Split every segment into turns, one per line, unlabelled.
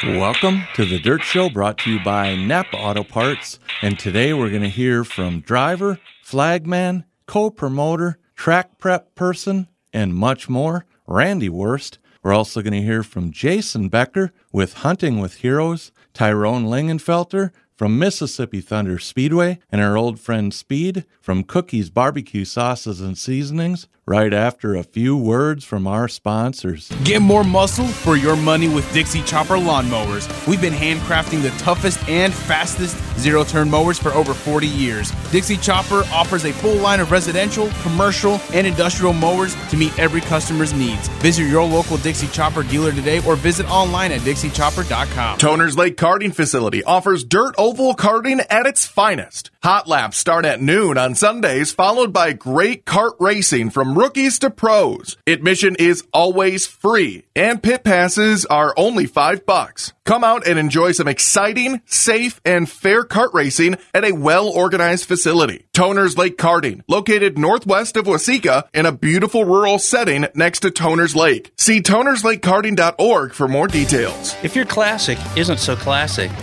Welcome to The Dirt Show, brought to you by Napa Auto Parts. And today we're going to hear from driver, flagman, co-promoter, track prep person, and much more, Randy Wurst. We're also going to hear from Jason Becker with Hunting with Heroes, Tyrone Lingenfelter from Mississippi Thunder Speedway, and our old friend Speed from Cookies Barbecue Sauces and Seasonings, right after a few words from our sponsors.
Get more muscle for your money with Dixie Chopper lawnmowers. We've been handcrafting the toughest and fastest zero-turn mowers for over 40 years. Dixie Chopper offers a full line of residential, commercial, and industrial mowers to meet every customer's needs. Visit your local Dixie Chopper dealer today or visit online at dixiechopper.com.
Toners Lake Karting Facility offers dirt oval karting at its finest. Hot laps start at noon on Sundays, followed by great kart racing from rookies to pros. Admission is always free, and pit passes are only $5. Come out and enjoy some exciting, safe, and fair kart racing at a well-organized facility. Toners Lake Karting, located northwest of Waseca in a beautiful rural setting next to Toners Lake. See tonerslakekarting.org for more details.
If your classic isn't so classic,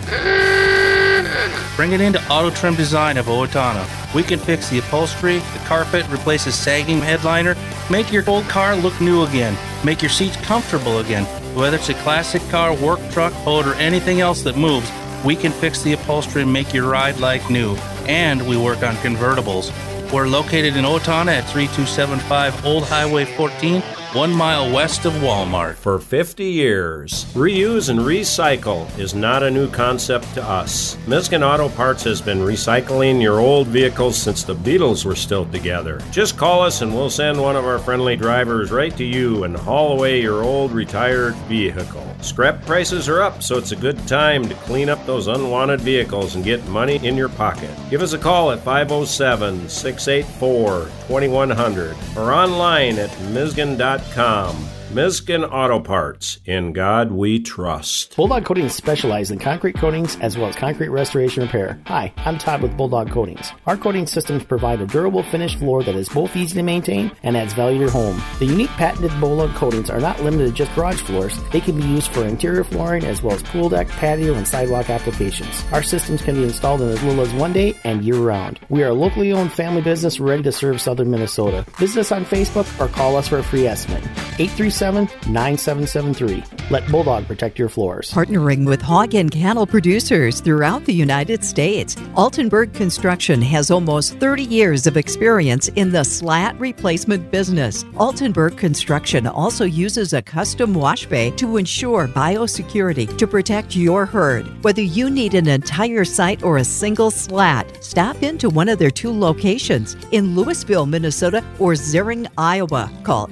bring it into Auto Trim Design of Owatonna. We can fix the upholstery, the carpet, replace a sagging headliner, make your old car look new again, make your seats comfortable again. Whether it's a classic car, work truck, boat, or anything else that moves, we can fix the upholstery and make your ride like new. And we work on convertibles. We're located in Owatonna at 3275 Old Highway 14, 1 mile west of Walmart.
For 50 years, reuse and recycle is not a new concept to us. Miskin Auto Parts has been recycling your old vehicles since the Beatles were still together. Just call us and we'll send one of our friendly drivers right to you and haul away your old retired vehicle. Scrap prices are up, so it's a good time to clean up those unwanted vehicles and get money in your pocket. Give us a call at 507-684-2100 or online at Miskin.com. Miskin Auto Parts. In God we trust.
Bulldog Coatings specializes in concrete coatings as well as concrete restoration repair. Hi, I'm Todd with Bulldog Coatings. Our coating systems provide a durable finished floor that is both easy to maintain and adds value to your home. The unique patented Bulldog coatings are not limited to just garage floors. They can be used for interior flooring as well as pool deck, patio, and sidewalk applications. Our systems can be installed in as little as one day and year-round. We are a locally owned family business ready to serve southern Minnesota. Visit us on Facebook or call us for a free estimate. 837-9773. Let Bulldog protect your floors.
Partnering with hog and cattle producers throughout the United States, Altenburg Construction has almost 30 years of experience in the slat replacement business. Altenburg Construction also uses a custom wash bay to ensure biosecurity to protect your herd. Whether you need an entire site or a single slat, stop into one of their 2 locations in Louisville, Minnesota or Zering, Iowa. Call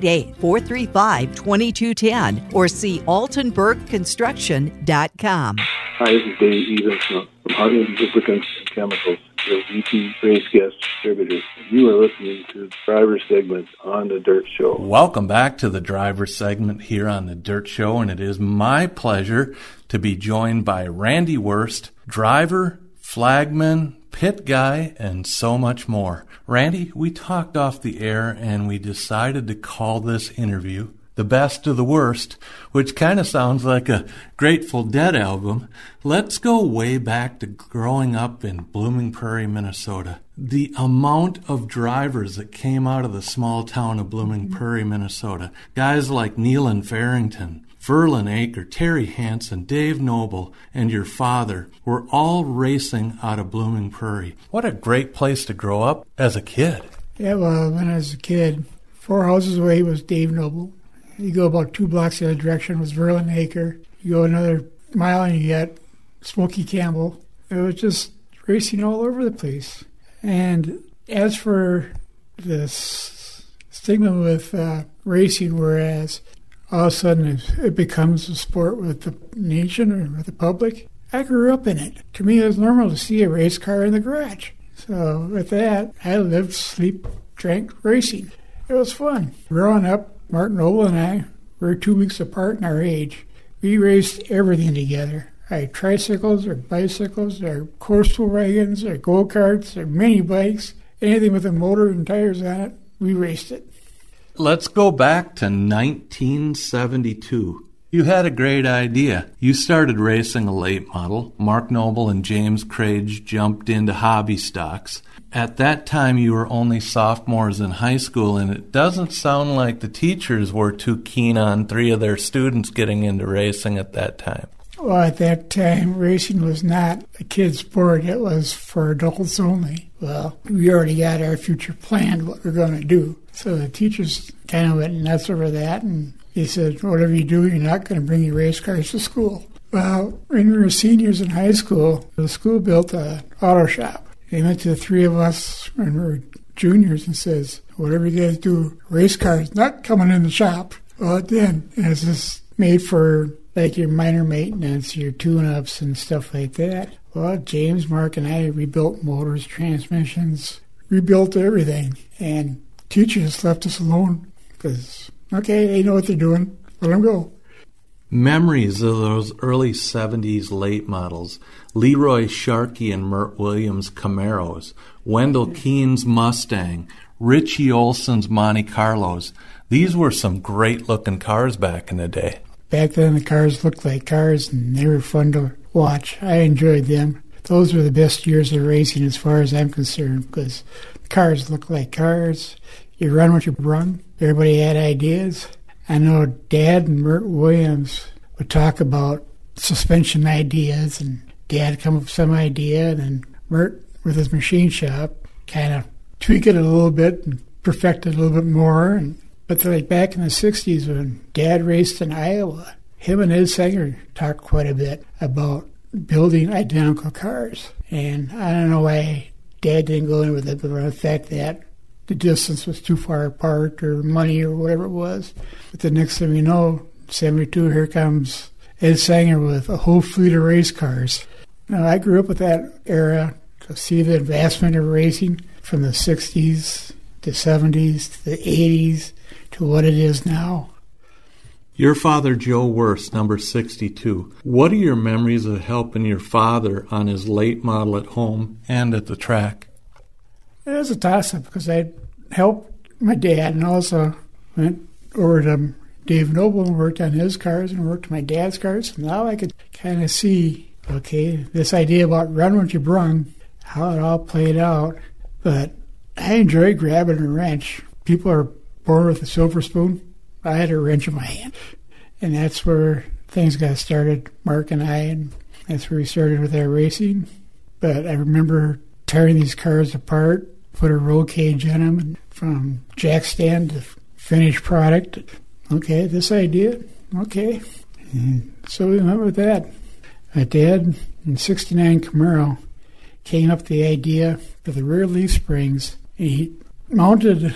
888-435-2210 or see altenburgconstruction.com.
Hi, this is Dave Evans from Hunting Lubricants and Chemicals, your VP Race Gas Distributor. You are listening to the driver segment on The Dirt Show.
Welcome back to the driver segment here on The Dirt Show, and it is my pleasure to be joined by Randy Wurst, driver, flagman, pit guy, and so much more. Randy, we talked off the air and we decided to call this interview The Best of the Worst, which kind of sounds like a Grateful Dead album. Let's go way back to growing up in Blooming Prairie, Minnesota. The amount of drivers that came out of the small town of Blooming Prairie, Minnesota, guys like Nealon Farrington, Verlin Aker, Terry Hansen, Dave Noble, and your father were all racing out of Blooming Prairie. What a great place to grow up as a kid.
Yeah, well, when I was a kid, 4 houses away was Dave Noble. You go about 2 blocks the other direction was Verlin Aker. You go another mile and you get Smokey Campbell. It was just racing all over the place. And as for this stigma with racing, whereas all of a sudden it becomes a sport with the nation or with the public, I grew up in it. To me, it was normal to see a race car in the garage. So with that, I lived, sleep, drank racing. It was fun. Growing up, Martin Noble and I were 2 weeks apart in our age. We raced everything together. I had tricycles or bicycles or coastal wagons or go-karts or mini bikes. Anything with a motor and tires on it, we raced it.
Let's go back to 1972. You had a great idea. You started racing a late model. Mark Noble and James Crage jumped into hobby stocks. At that time, you were only sophomores in high school, and it doesn't sound like the teachers were too keen on 3 of their students getting into racing at that time.
Well, at that time, racing was not a kid's sport. It was for adults only. Well, we already got our future planned, what we're going to do. So the teachers kind of went nuts over that, and they said, whatever you do, you're not going to bring your race cars to school. Well, when we were seniors in high school, the school built an auto shop. They went to the 3 of us when we were juniors and says, whatever you guys do, race cars not coming in the shop. Well, it did. And it's just made for like your minor maintenance, your tune-ups and stuff like that. Well, James, Mark, and I rebuilt motors, transmissions, rebuilt everything. And teachers left us alone because, okay, they know what they're doing. Let them go.
Memories of those early 70s late models, Leroy Sharkey and Mert Williams Camaros, Wendell Keene's Mustang, Richie Olson's Monte Carlos. These were some great-looking cars back in the day.
Back then, the cars looked like cars, and they were fun to watch. I enjoyed them. Those were the best years of racing as far as I'm concerned, because the cars looked like cars. You run what you run. Everybody had ideas. I know Dad and Mert Williams would talk about suspension ideas, and Dad would come up with some idea, and then Mert, with his machine shop, kind of tweak it a little bit and perfect it a little bit more. But like back in the 60s when Dad raced in Iowa, him and Ed Sanger talked quite a bit about building identical cars. And I don't know why Dad didn't go in with it, but the fact that the distance was too far apart or money or whatever it was. But the next thing we know, 72, here comes Ed Sanger with a whole fleet of race cars. Now, I grew up with that era to see the advancement of racing from the 60s to 70s to the 80s to what it is now.
Your father, Joe Wurst, number 62. What are your memories of helping your father on his late model at home and at the track?
It was a toss-up because I helped my dad and also went over to Dave Noble and worked on his cars and worked on my dad's cars. And now I could kind of see, okay, this idea about run what you brung, how it all played out. But I enjoy grabbing a wrench. People are born with a silver spoon. I had a wrench in my hand. And that's where things got started, Mark and I, and that's where we started with our racing. But I remember tearing these cars apart, put a roll cage in them, and from jack stand to finished product. Okay, this idea, okay. And so we went with that. My dad, in 69 Camaro, came up with the idea for the rear leaf springs. He mounted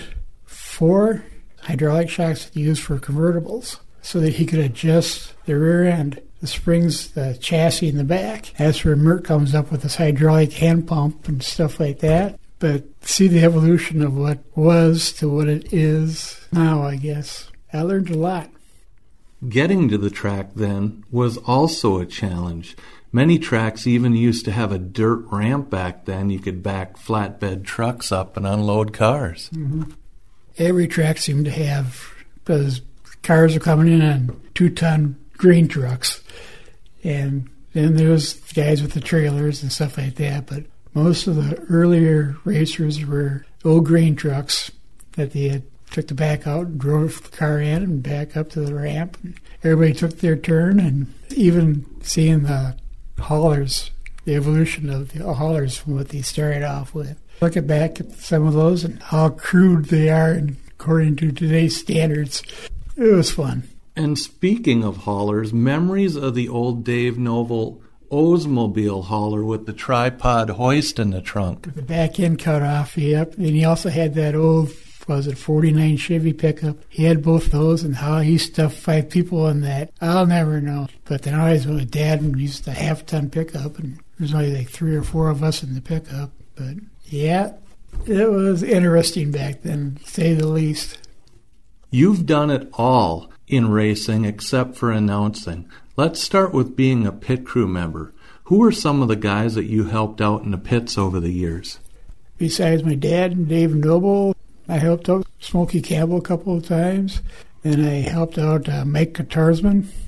4 hydraulic shocks that he used for convertibles so that he could adjust the rear end, the springs, the chassis in the back. That's where Mert comes up with this hydraulic hand pump and stuff like that. But see the evolution of what was to what it is now, I guess. I learned a lot.
Getting to the track then was also a challenge. Many tracks even used to have a dirt ramp back then. You could back flatbed trucks up and unload cars.
Mm-hmm. Every track seemed to have, because cars are coming in on 2-ton green trucks. And then there was guys with the trailers and stuff like that. But most of the earlier racers were old green trucks that they had took the back out and drove the car in and back up to the ramp. And everybody took their turn, and even seeing the haulers, the evolution of the haulers from what they started off with. Looking back at some of those and how crude they are according to today's standards, it was fun.
And speaking of haulers, memories of the old Dave Noble Oldsmobile hauler with the tripod hoist in the trunk.
With the back end cut off, yep. And he also had that old, 49 Chevy pickup. He had both those, and how he stuffed 5 people in that, I'll never know. But then I was with Dad, and we used a half-ton pickup, and there's only like 3 or 4 of us in the pickup. But yeah, it was interesting back then, to say the least.
You've done it all in racing except for announcing. Let's start with being a pit crew member. Who are some of the guys that you helped out in the pits over the years?
Besides my dad and Dave Noble, I helped out Smokey Campbell a couple of times. Then I helped out Mike Katarsman.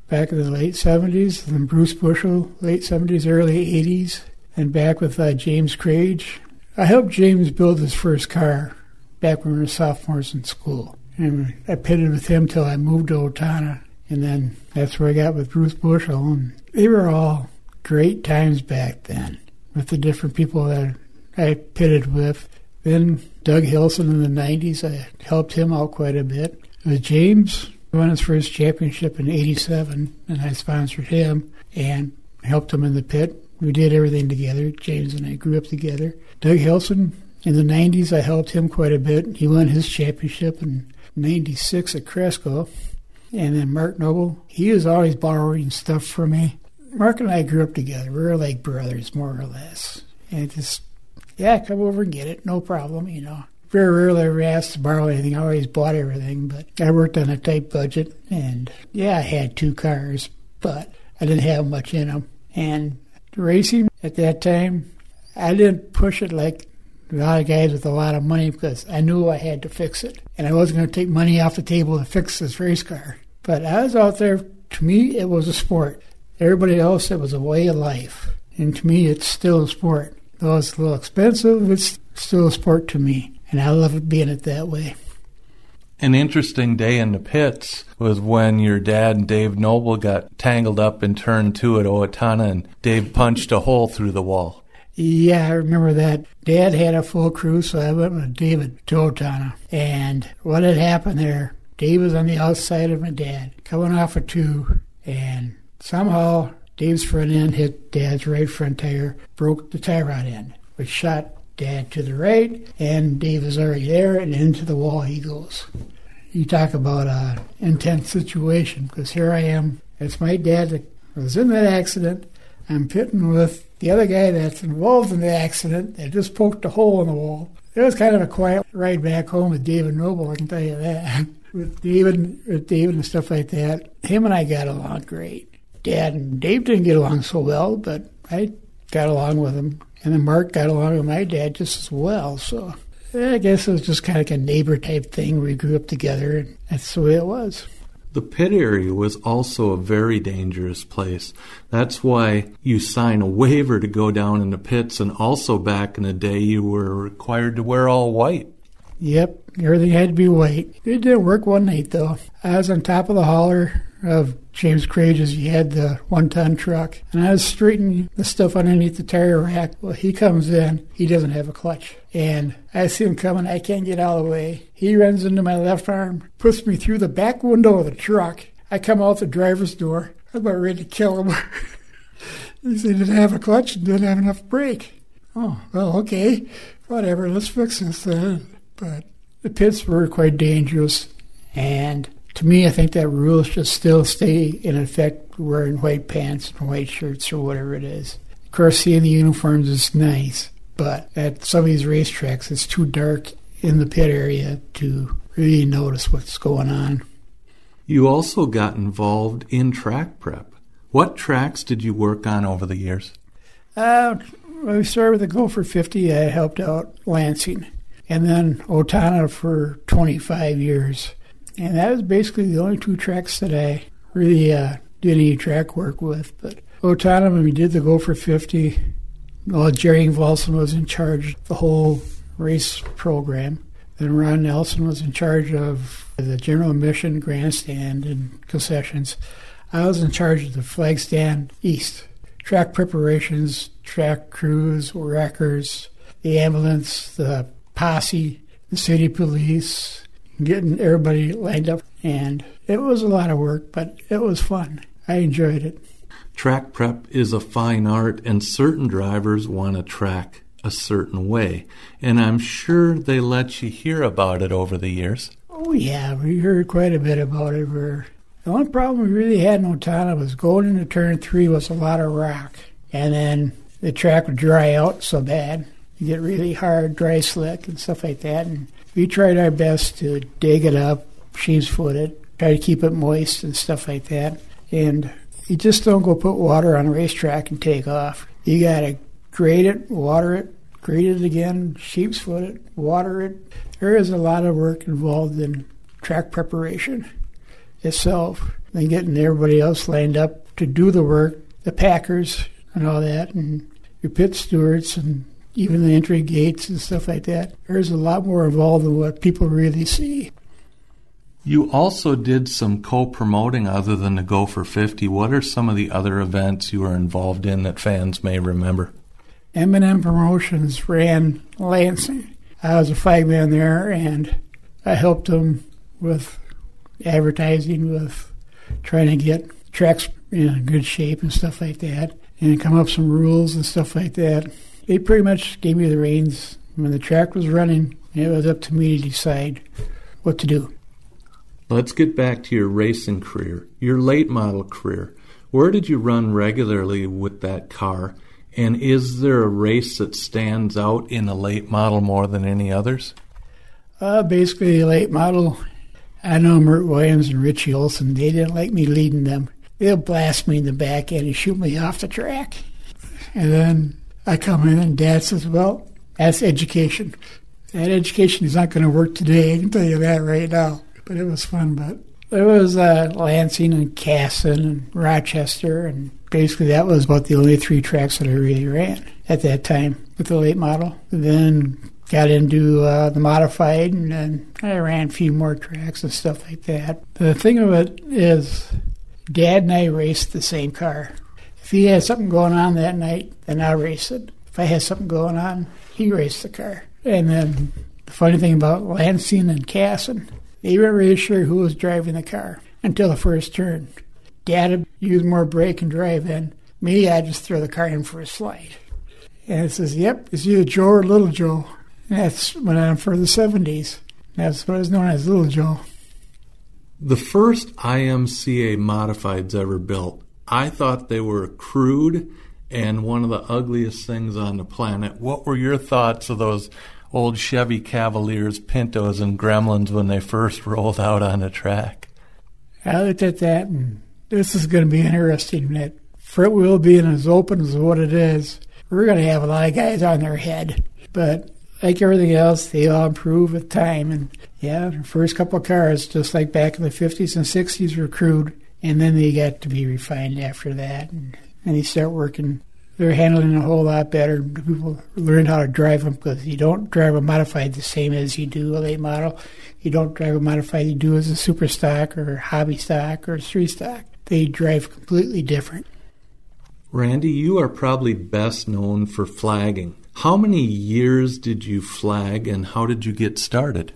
back in the late 70s, then Bruce Bushel, late 70s, early 80s, and back with James Crage. I helped James build his first car back when we were sophomores in school. And I pitted with him till I moved to Otana. And then that's where I got with Bruce Bushel. And they were all great times back then with the different people that I pitted with. Then Doug Hilson in the 90s, I helped him out quite a bit. James won his first championship in 87, and I sponsored him and helped him in the pit. We did everything together. James and I grew up together. Doug Hilson, in the 90s, I helped him quite a bit. He won his championship in 96 at Cresco. And then Mark Noble, he was always borrowing stuff from me. Mark and I grew up together. We were like brothers, more or less. And just, come over and get it. No problem, Very rarely I ever asked to borrow anything. I always bought everything. But I worked on a tight budget. And, I had 2 cars, but I didn't have much in them. And racing at that time, I didn't push it like a lot of guys with a lot of money because I knew I had to fix it. And I wasn't going to take money off the table to fix this race car. But I was out there, to me, it was a sport. Everybody else, it was a way of life. And to me, it's still a sport. Though it's a little expensive, it's still a sport to me. And I love it being it that way.
An interesting day in the pits was when your dad and Dave Noble got tangled up in turn 2 at Owatonna and Dave punched a hole through the wall.
Yeah, I remember that. Dad had a full crew, so I went with David to Owatonna. And what had happened there, Dave was on the outside of my dad, coming off a 2, and somehow Dave's front end hit Dad's right front tire, broke the tie rod end, which shot Dad to the right, and Dave is already there, and into the wall he goes. You talk about an intense situation, because here I am. It's my dad that was in that accident. I'm pitting with the other guy that's involved in the accident that just poked a hole in the wall. It was kind of a quiet ride back home with David Noble, I can tell you that. with David and stuff like that, him and I got along great. Dad and Dave didn't get along so well, but I got along with him. And then Mark got along with my dad just as well. So I guess it was just kind of like a neighbor type thing. We grew up together, and that's the way it was.
The pit area was also a very dangerous place. That's why you sign a waiver to go down in the pits, and also back in the day you were required to wear all white.
Yep, everything had to be white. It didn't work one night, though. I was on top of the hauler of James Crage's. He had the 1-ton truck, and I was straightening the stuff underneath the tire rack. Well, he comes in. He doesn't have a clutch. And I see him coming. I can't get out of the way. He runs into my left arm, puts me through the back window of the truck. I come out the driver's door. I was about ready to kill him. He said he didn't have a clutch and didn't have enough brake. Oh, well, okay. Whatever, let's fix this then. But the pits were quite dangerous. And to me, I think that rule should still stay in effect, wearing white pants and white shirts or whatever it is. Of course, seeing the uniforms is nice, but at some of these racetracks, it's too dark in the pit area to really notice what's going on.
You also got involved in track prep. What tracks did you work on over the years?
We started with the Gopher 50. I helped out Lansing. And then Otana for 25 years. And that was basically the only 2 tracks that I really did any track work with. But Otana, when we did the Gopher 50, Jerry Volson was in charge of the whole race program. Then Ron Nelson was in charge of the general admission, grandstand, and concessions. I was in charge of the flag stand east. Track preparations, track crews, wreckers, the ambulance, the posse, the city police, getting everybody lined up. And it was a lot of work, but it was fun. I enjoyed it.
Track prep is a fine art, and certain drivers want to track a certain way. And I'm sure they let you hear about it over the years.
Oh, yeah, we heard quite a bit about it. The only problem we really had in Otana was going into turn 3 was a lot of rock. And then the track would dry out so bad. You get really hard, dry slick, and stuff like that. And we tried our best to dig it up, sheaves foot it, try to keep it moist and stuff like that. And you just don't go put water on a racetrack and take off. You got to grade it, water it, grade it again, sheep's foot it, water it. There is a lot of work involved in track preparation itself. then getting everybody else lined up to do the work, the packers and all that, and your pit stewards and even the entry gates and stuff like that. There's a lot more involved than what people really see.
You also did some co-promoting other than the Go for 50. What are some of the other events you were involved in that fans may remember?
M&M Promotions ran Lansing. I was a flagman there, and I helped them with advertising, with trying to get tracks in good shape and stuff like that, and come up with some rules and stuff like that. They pretty much gave me the reins. When the track was running, it was up to me to decide what to do.
Let's get back to your racing career, your late model career. Where did you run regularly with that car? And is there a race that stands out in a late model more than any others?
Basically, late model, I know Mert Williams and Richie Olson, they didn't like me leading them. They'll blast me in the back end and shoot me off the track. And then I come in and Dad says, well, that's education. That education is not going to work today, I can tell you that right now. But it was fun. But there was Lansing and Casson and Rochester, and basically that was about the only 3 tracks that I really ran at that time with the late model. And then got into the modified, and then I ran a few more tracks and stuff like that. The thing of it is, Dad and I raced the same car. If he had something going on that night, then I raced it. If I had something going on, he raced the car. And then the funny thing about Lansing and Casson, they weren't really sure who was driving the car until the first turn. Dad would use more brake and drive in. Me, I'd just throw the car in for a slide. And it says, yep, it's either Joe or Little Joe. And that's went on for the 70s. That's what was known as Little Joe.
The first IMCA modifieds ever built, I thought they were crude and one of the ugliest things on the planet. What were your thoughts of those old Chevy Cavaliers, Pintos, and Gremlins when they first rolled out on the track?
I looked at that, and this is going to be interesting. That front wheel being as open as what it is, we're going to have a lot of guys on their head. But like everything else, they all improve with time. And yeah, the first couple of cars, just like back in the 50s and 60s, were crude. And then they got to be refined after that. And they start working. They're handling a whole lot better. People learn how to drive them, because you don't drive a modified the same as you do a late model. You don't drive a modified you do as a super stock or hobby stock or street stock. They drive completely different.
Randy, you are probably best known for flagging. How many years did you flag, and how did you get started?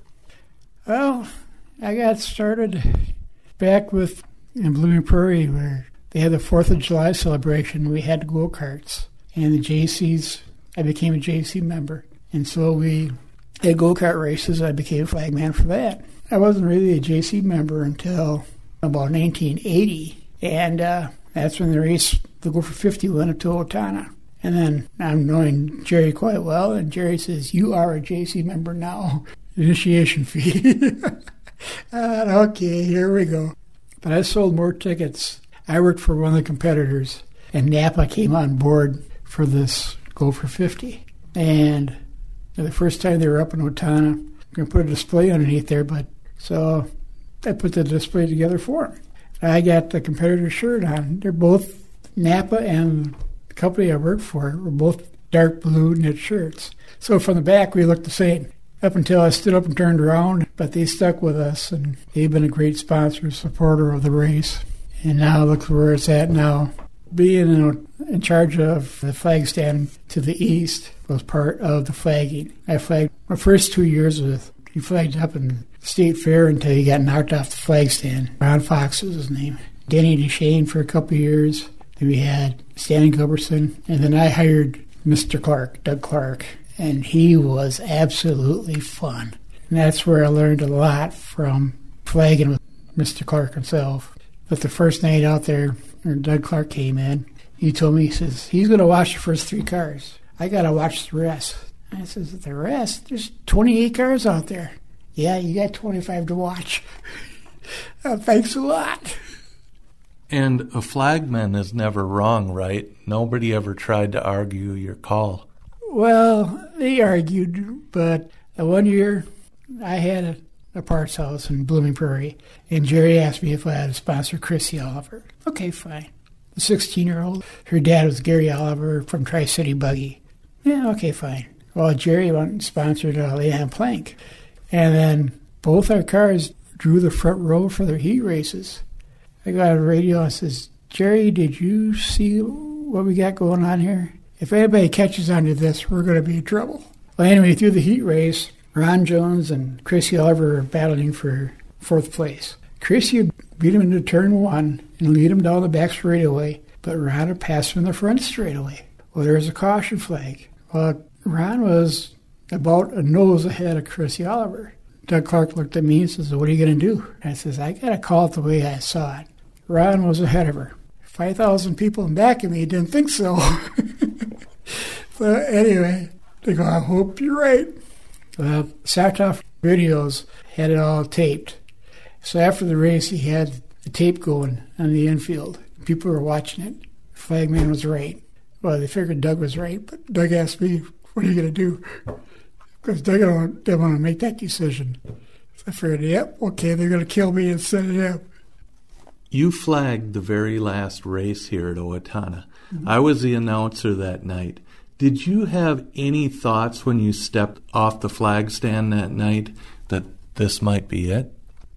Well, I got started back in Blooming Prairie, where they had the 4th of July celebration. We had go-karts. And the JCs, I became a JC member. And so we had go-kart races. I became a flagman for that. I wasn't really a JC member until about 1980. And that's when the Go for 50 went up to Owatonna. And then I'm knowing Jerry quite well. And Jerry says, you are a JC member now. Initiation fee. Okay, here we go. But I sold more tickets. I worked for one of the competitors, and Napa came on board for this Go for 50. And the first time they were up in Owatonna, I'm going to put a display underneath there, so I put the display together for them. I got the competitor shirt on. They're both, Napa and the company I worked for, were both dark blue knit shirts. So from the back, we looked the same. Up until I stood up and turned around, but they stuck with us, and they've been a great sponsor, supporter of the race. And now look where it's at now. Being in charge of the flag stand to the east was part of the flagging. I flagged my first 2 years he flagged up in the state fair until he got knocked off the flag stand. Ron Fox was his name. Denny DeShane for a couple of years. Then we had Stanley Gilbertson. And then I hired Mr. Clark, Doug Clark. And he was absolutely fun. And that's where I learned a lot from flagging with Mr. Clark himself. But the first night out there, Doug Clark came in. He told me, he says, he's going to watch the first 3 cars. I got to watch the rest. I says, the rest? There's 28 cars out there. Yeah, you got 25 to watch. Thanks a lot.
And a flagman is never wrong, right? Nobody ever tried to argue your call.
Well, they argued, but one year I had a parts house in Blooming Prairie, and Jerry asked me if I had to sponsor Chrissy Oliver. Okay, fine. The 16-year-old, her dad was Gary Oliver from Tri-City Buggy. Yeah, okay, fine. Well, Jerry went and sponsored Leanne Plank. And then both our cars drew the front row for their heat races. I got a radio and says, Jerry, did you see what we got going on here? If anybody catches on to this, we're going to be in trouble. Well, anyway, through the heat race, Ron Jones and Chrissy Oliver were battling for 4th place. Chrissy beat him into turn 1 and lead him down the back straightaway, but Ron had passed him in the front straightaway. Well, there was a caution flag. Well, Ron was about a nose ahead of Chrissy Oliver. Doug Clark looked at me and says, what are you going to do? I says, I got to call it the way I saw it. Ron was ahead of her. 5,000 people in back of me didn't think so. So anyway, they go, I hope you're right. Well, Satoff Videos had it all taped. So after the race, he had the tape going on the infield. People were watching it. Flagman was right. Well, they figured Doug was right, but Doug asked me, what are you going to do? Because Doug didn't want to make that decision. So I figured, yep, okay, they're going to kill me and set it up.
You flagged the very last race here at Owatonna. Mm-hmm. I was the announcer that night. Did you have any thoughts when you stepped off the flag stand that night that this might be it?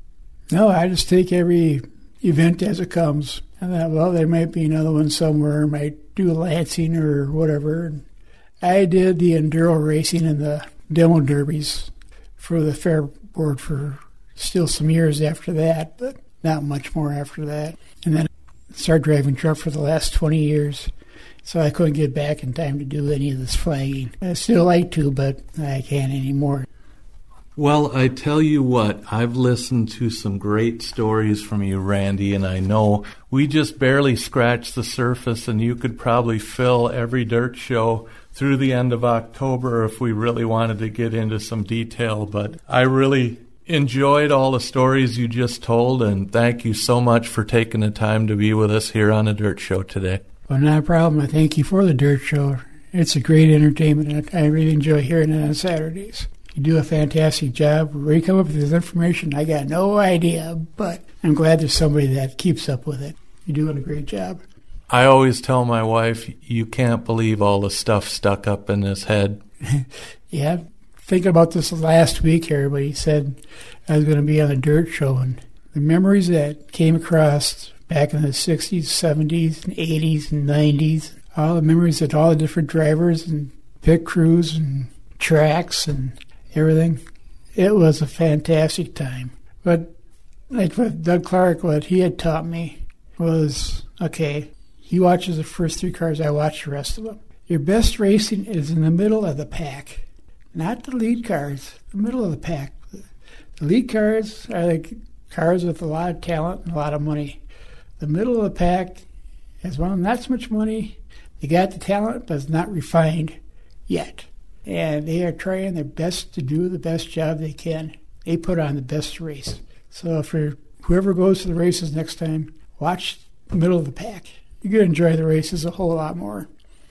No, I just take every event as it comes. And thought, well, there might be another one somewhere, might do Lansing or whatever. And I did the enduro racing and the demo derbies for the Fair Board for still some years after that, but not much more after that. And then I started driving truck for the last 20 years, so I couldn't get back in time to do any of this flagging. I still like to, but I can't anymore.
Well, I tell you what, I've listened to some great stories from you, Randy, and I know we just barely scratched the surface, and you could probably fill every dirt show through the end of October if we really wanted to get into some detail. But I really enjoyed all the stories you just told, and thank you so much for taking the time to be with us here on the Dirt Show today.
Well, not a problem. I thank you for the Dirt Show. It's a great entertainment. I really enjoy hearing it on Saturdays. You do a fantastic job. Where you come up with this information, I got no idea, but I'm glad there's somebody that keeps up with it. You're doing a great job.
I always tell my wife, you can't believe all the stuff stuck up in his head.
Yeah, thinking about this last week, everybody said I was going to be on a Dirt Show, and the memories that came across back in the 60s, 70s, and 80s, and 90s, all the memories of all the different drivers and pit crews and tracks and everything. It was a fantastic time. But like with Doug Clark, what he had taught me was, okay, he watches the first 3 cars, I watch the rest of them. Your best racing is in the middle of the pack, not the lead cars, the middle of the pack. The lead cars are the cars with a lot of talent and a lot of money. The middle of the pack has not so much money. They got the talent, but it's not refined yet. And they are trying their best to do the best job they can. They put on the best race. So for whoever goes to the races next time, watch the middle of the pack. You're going to enjoy the races a whole lot more.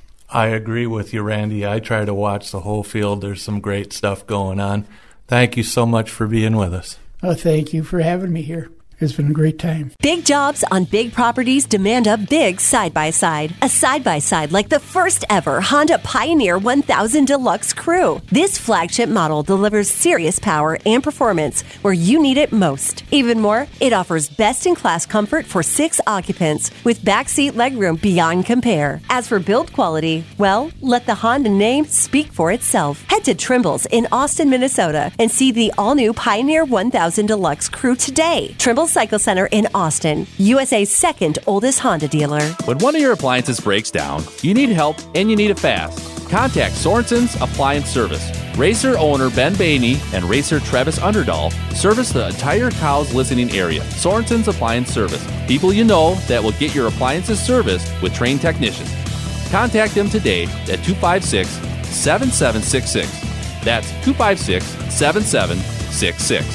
I agree with you, Randy. I try to watch the whole field. There's some great stuff going on. Thank you so much for being with us.
Oh, thank you for having me here. It's been a great time.
Big jobs on big properties demand a big side-by-side. A side-by-side like the first ever Honda Pioneer 1000 Deluxe Crew. This flagship model delivers serious power and performance where you need it most. Even more, it offers best-in-class comfort for 6 occupants with backseat legroom beyond compare. As for build quality, well, let the Honda name speak for itself. Head to Trimble's in Austin, Minnesota and see the all-new Pioneer 1000 Deluxe Crew today. Trimble's Cycle Center in Austin, USA's second oldest Honda dealer.
When one of your appliances breaks down, you need help and you need it fast. Contact Sorensen's Appliance Service. Racer owner Ben Bainey and racer Travis Underdahl service the entire Cowes listening area. Sorensen's Appliance Service. People you know that will get your appliances serviced with trained technicians. Contact them today at 256-7766. That's 256-7766.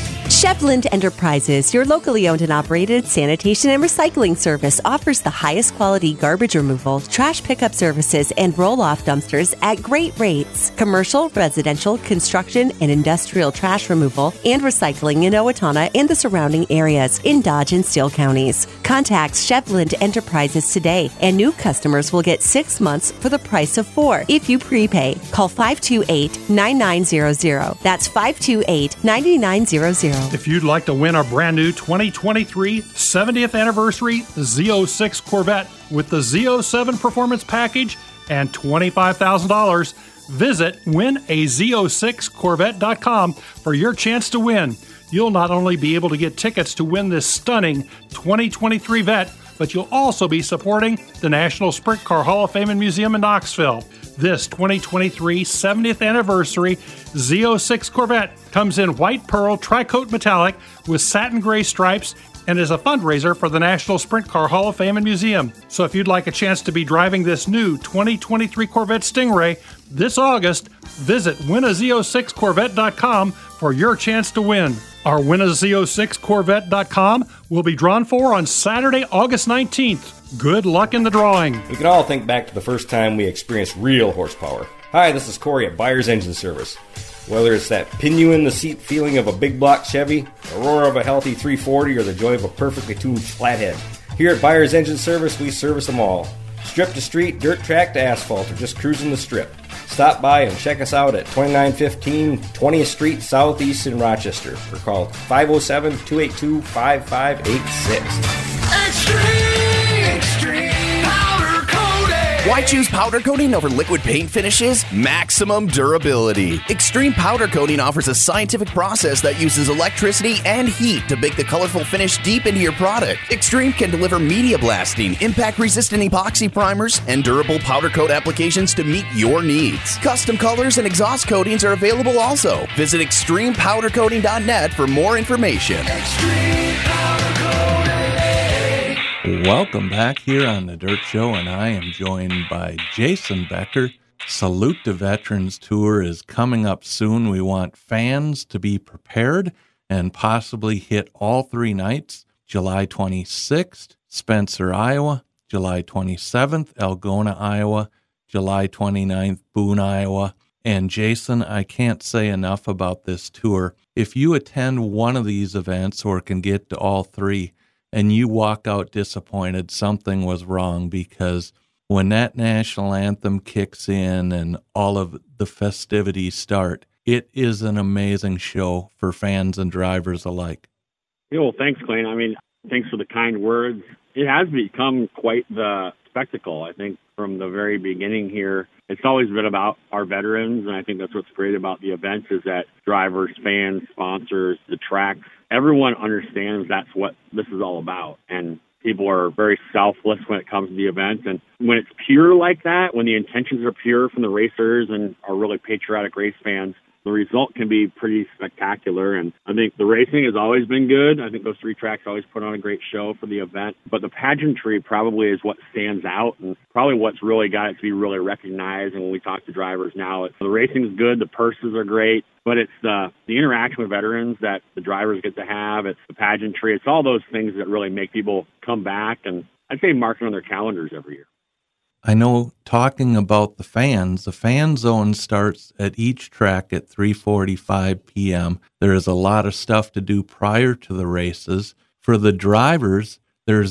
Chevland Enterprises, your locally owned and operated sanitation and recycling service, offers the highest quality garbage removal, trash pickup services, and roll-off dumpsters at great rates. Commercial, residential, construction, and industrial trash removal and recycling in Owatonna and the surrounding areas in Dodge and Steele counties. Contact Chevland Enterprises today, and new customers will get 6 months for the price of 4 if you prepay. Call 528-9900. That's 528-9900.
If you'd like to win our brand new 2023 70th anniversary Z06 Corvette with the Z07 Performance Package and $25,000, visit winaz06corvette.com for your chance to win. You'll not only be able to get tickets to win this stunning 2023 Vette, but you'll also be supporting the National Sprint Car Hall of Fame and Museum in Knoxville. This 2023 70th anniversary Z06 Corvette comes in white pearl tri-coat metallic with satin gray stripes and is a fundraiser for the National Sprint Car Hall of Fame and Museum. So if you'd like a chance to be driving this new 2023 Corvette Stingray this August, visit winaz06corvette.com for your chance to win. Our winaz06corvette.com will be drawn for on Saturday, August 19th. Good luck in the drawing.
We can all think back to the first time we experienced real horsepower. Hi, this is Corey at Byers Engine Service. Whether it's that pin-you-in-the-seat feeling of a big block Chevy, the roar of a healthy 340, or the joy of a perfectly tuned flathead, here at Byers Engine Service, we service them all. Strip to street, dirt track to asphalt, or just cruising the strip. Stop by and check us out at 2915 20th Street Southeast in Rochester, or call 507-282-5586.
Why choose powder coating over liquid paint finishes? Maximum durability. Extreme Powder Coating offers a scientific process that uses electricity and heat to bake the colorful finish deep into your product. Extreme can deliver media blasting, impact-resistant epoxy primers, and durable powder coat applications to meet your needs. Custom colors and exhaust coatings are available also. Visit extremepowdercoating.net for more information.
Extreme Powder Coating. Welcome back here on The Dirt Show, and I am joined by Jason Becker. Salute to Veterans Tour is coming up soon. We want fans to be prepared and possibly hit all 3 nights. July 26th, Spencer, Iowa. July 27th, Algona, Iowa. July 29th, Boone, Iowa. And Jason, I can't say enough about this tour. If you attend one of these events or can get to all 3, and you walk out disappointed, something was wrong, because when that national anthem kicks in and all of the festivities start, it is an amazing show for fans and drivers alike.
Yeah, well, thanks, Clayton. I mean, thanks for the kind words. It has become quite the spectacle. I think from the very beginning here, it's always been about our veterans, and I think that's what's great about the events is that drivers, fans, sponsors, the tracks, everyone understands that's what this is all about. And people are very selfless when it comes to the event. And when it's pure like that, when the intentions are pure from the racers and are really patriotic race fans, the result can be pretty spectacular. And I think the racing has always been good. I think those 3 tracks always put on a great show for the event. But the pageantry probably is what stands out and probably what's really got it to be really recognized. And when we talk to drivers now, it's the racing is good, the purses are great, but it's the interaction with veterans that the drivers get to have. It's the pageantry. It's all those things that really make people come back and I'd say mark it on their calendars every year.
I know, talking about the fan zone starts at each track at 3:45 p.m. There is a lot of stuff to do prior to the races. For the drivers, there's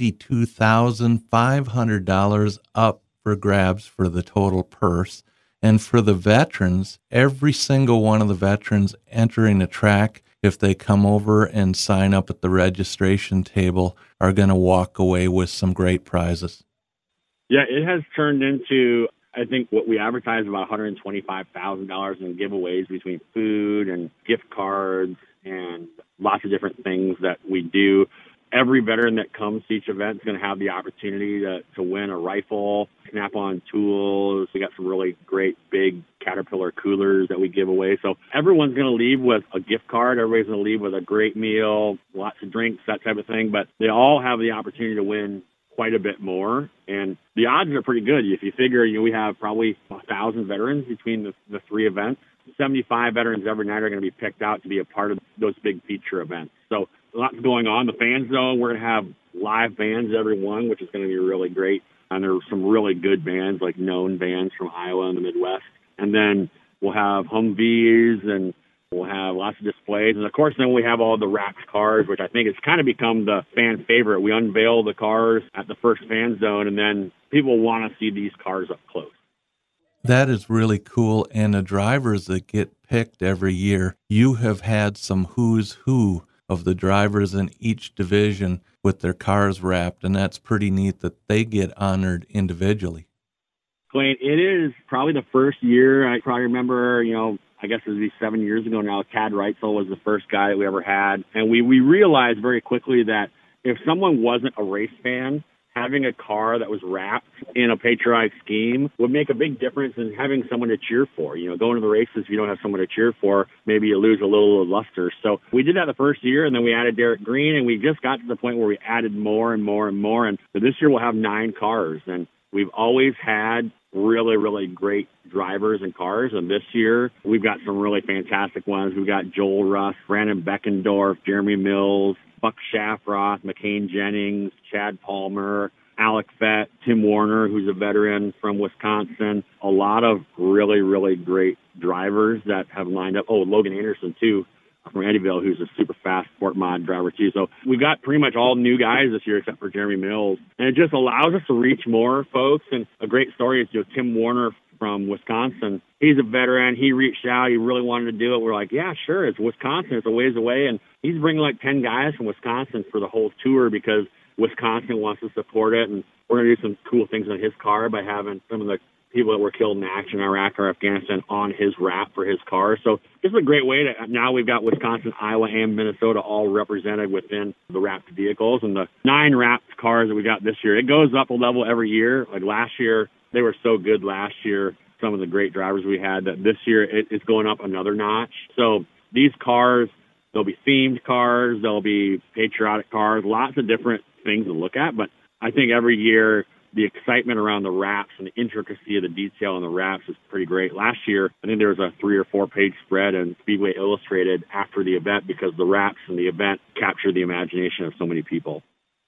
$92,500 up for grabs for the total purse. And for the veterans, every single one of the veterans entering a track, if they come over and sign up at the registration table, are going to walk away with some great prizes.
Yeah, it has turned into, I think, what we advertise about $125,000 in giveaways between food and gift cards and lots of different things that we do. Every veteran that comes to each event is going to have the opportunity to win a rifle, Snap-on tools. We got some really great big Caterpillar coolers that we give away. So everyone's going to leave with a gift card. Everybody's going to leave with a great meal, lots of drinks, that type of thing. But they all have the opportunity to win quite a bit more. And the odds are pretty good. If you figure, we have probably 1,000 veterans between the three events. 75 veterans every night are going to be picked out to be a part of those big feature events. So lots going on. The fan zone, we're going to have live bands every one, which is going to be really great. And there are some really good bands, like known bands from Iowa and the Midwest. And then we'll have Humvees, and we'll have lots of displays. And, of course, then we have all the wrapped cars, which I think has kind of become the fan favorite. We unveil the cars at the first fan zone, and then people want to see these cars up close.
That is really cool. And the drivers that get picked every year, you have had some who's who of the drivers in each division with their cars wrapped, and that's pretty neat that they get honored individually.
Clayton, it is probably the first year. I probably remember, I guess it would be 7 years ago now, Tad Reitzel was the first guy that we ever had. And we realized very quickly that if someone wasn't a race fan, having a car that was wrapped in a patriotic scheme would make a big difference in having someone to cheer for. Going to the races, if you don't have someone to cheer for, maybe you lose a little luster. So we did that the first year, and then we added Derek Green, and we just got to the point where we added more and more and more. And so this year we'll have 9 cars, and we've always had really, really great drivers and cars. And this year we've got some really fantastic ones. We've got Joel Russ, Brandon Beckendorf, Jeremy Mills, Buck Shafroth, McCain Jennings, Chad Palmer, Alec Fett, Tim Warner, who's a veteran from Wisconsin. A lot of really, really great drivers that have lined up. Oh, Logan Anderson, too, from Eddyville, who's a super fast sport mod driver, too. So we've got pretty much all new guys this year except for Jeremy Mills. And it just allows us to reach more folks. And a great story is Tim Warner from Wisconsin. He's a veteran. He reached out. He really wanted to do it. We're like, yeah, sure. It's Wisconsin. It's a ways away. And he's bringing like 10 guys from Wisconsin for the whole tour because Wisconsin wants to support it. And we're going to do some cool things on his car by having some of the people that were killed in action in Iraq or Afghanistan on his wrap for his car. So this is a great way to, now we've got Wisconsin, Iowa, and Minnesota all represented within the wrapped vehicles. And the 9 wrapped cars that we got this year, it goes up a level every year. Like last year, they were so good last year, some of the great drivers we had, that this year it's going up another notch. So these cars, there'll be themed cars, there'll be patriotic cars, lots of different things to look at. But I think every year the excitement around the wraps and the intricacy of the detail in the wraps is pretty great. Last year, I think there was a 3 or 4 page spread in Speedway Illustrated after the event because the wraps and the event captured the imagination of so many people.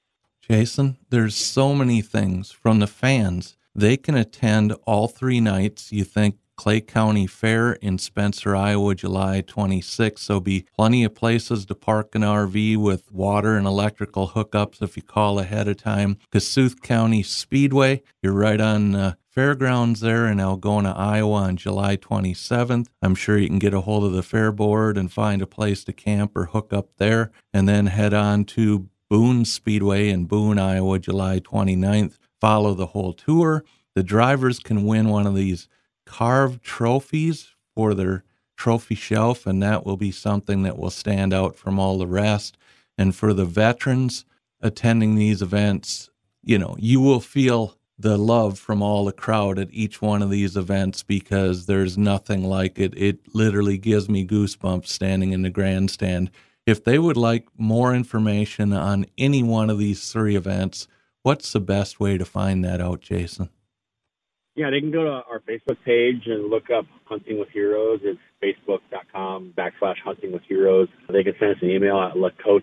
Jason, there's so many things from the fans. They can attend all 3 nights. You think Clay County Fair in Spencer, Iowa, July 26th. There'll be plenty of places to park an RV with water and electrical hookups if you call ahead of time. Kossuth County Speedway, you're right on fairgrounds there in Algona, Iowa on July 27th. I'm sure you can get a hold of the fair board and find a place to camp or hook up there, and then head on to Boone Speedway in Boone, Iowa, July 29th. Follow the whole tour. The drivers can win one of these carved trophies for their trophy shelf, and that will be something that will stand out from all the rest. And for the veterans attending these events, you will feel the love from all the crowd at each one of these events because there's nothing like it. It literally gives me goosebumps standing in the grandstand. If they would like more information on any one of these 3 events, what's the best way to find that out, Jason?
Yeah, they can go to our Facebook page and look up Hunting with Heroes. It's facebook.com/Hunting with Heroes. They can send us an email at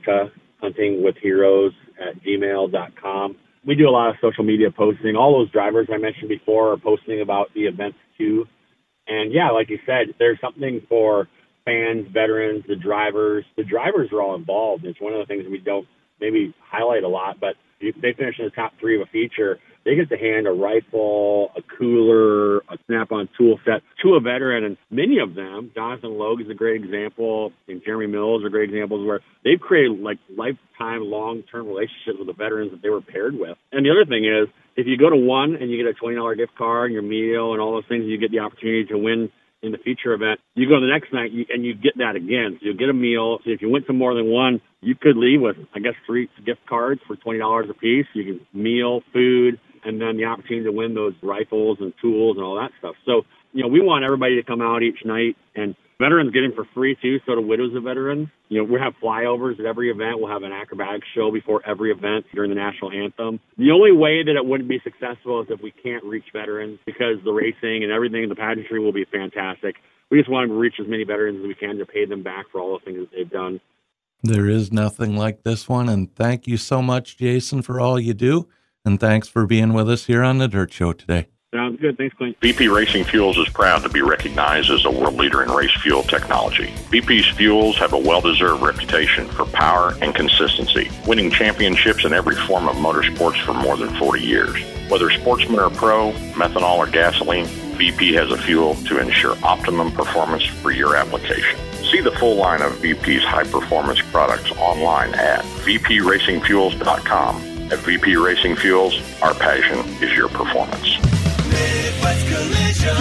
lakota huntingwithheroes@gmail.com. We do a lot of social media posting. All those drivers I mentioned before are posting about the events too. And yeah, like you said, there's something for fans, veterans, the drivers. The drivers are all involved. It's one of the things we don't maybe highlight a lot, but if they finish in the top 3 of a feature, they get to hand a rifle, a cooler, a snap-on tool set to a veteran. And many of them, Jonathan Logue is a great example, and Jeremy Mills are great examples where they've created like lifetime, long-term relationships with the veterans that they were paired with. And the other thing is, if you go to one and you get a $20 gift card and your meal and all those things, you get the opportunity to win in the feature event. You go the next night and you get that again. So you'll get a meal. So if you went to more than one, you could leave with, 3 gift cards for $20 a piece. You can meal, food, and then the opportunity to win those rifles and tools and all that stuff. So, we want everybody to come out each night and Veterans get them for free, too, so do widows of veterans. You know, we have flyovers at every event. We'll have an acrobatics show before every event during the national anthem. The only way that it wouldn't be successful is if we can't reach veterans, because the racing and everything, the pageantry will be fantastic. We just want to reach as many veterans as we can to pay them back for all the things that they've done.
There is nothing like this one, and thank you so much, Jason, for all you do, and thanks for being with us here on the Dirt Show today.
Sounds good. Thanks, Clint.
BP Racing Fuels is proud to be recognized as a world leader in race fuel technology. BP's fuels have a well-deserved reputation for power and consistency, winning championships in every form of motorsports for more than 40 years. Whether sportsman or pro, methanol or gasoline, BP has a fuel to ensure optimum performance for your application. See the full line of BP's high-performance products online at vpracingfuels.com. At VP Racing Fuels, our passion is your performance.
Midwest Collision.